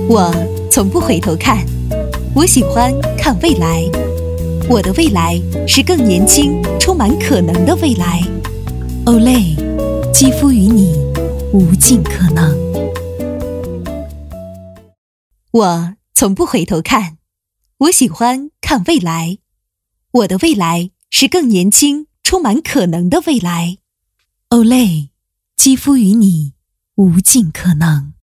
我从不回头看，我喜欢看未来。我的未来是更年轻、充满可能的未来。Olay， 肌肤与你无尽可能。我从不回头看，我喜欢看未来。我的未来是更年轻、充满可能的未来。Olay， 肌肤与你无尽可能。